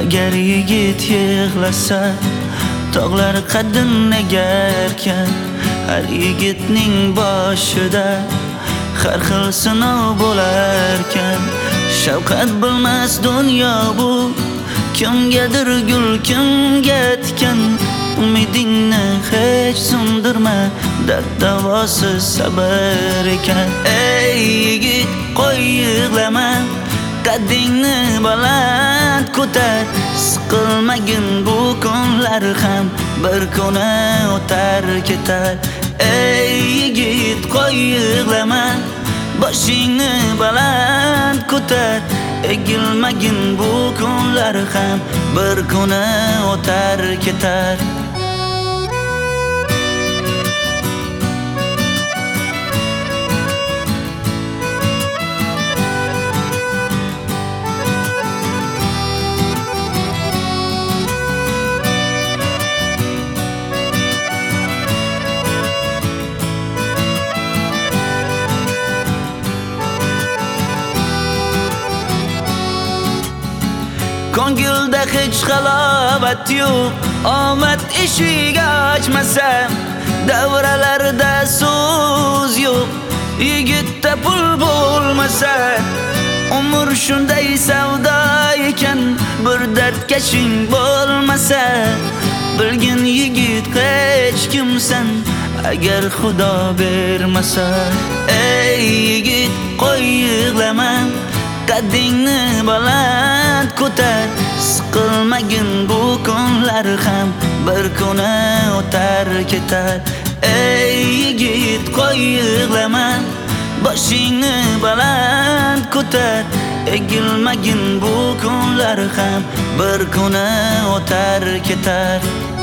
Agar yigit yig'lasa tog'lar qaddini egarkan, har yigitning boshida har xil sinov bo'larkan. Shafqat bilmas dunyo bu, kimgadir gul kimga tikan. Umidingni hech so'ndirma, dard davosi sabr ekan. Ey yigit, qo'y yig'lama, qaddingni baland ko'tar. Siqilmagin, bu kunlar ham bir kuni o'tar ketar. Ey yigit, qo'y yig'lama, boshingni baland ko'tar. Egilmagin, bu kunlar ham bir kuni o'tar ketar. Ko'ngilda hech halovat yo'q, omad eshik ochmasa, davralarda so'z yo'q, yigitda pul bo'lmasa. Umr shunday savdo ekan, bir dardkashing bo'lmasa. Bilgin yigit hech kimsan, agar Xudo bermasa. Ey yigit, qo'y yig'lama, qaddingni baland ko'tar. Siqilmagin, bu kunlar ham bir kuni o'tar ketar. Ey yigit, qo'y yig'lama, boshingni baland ko'tar. Egilmagin, bu kunlar ham bir kuni o'tar ketar.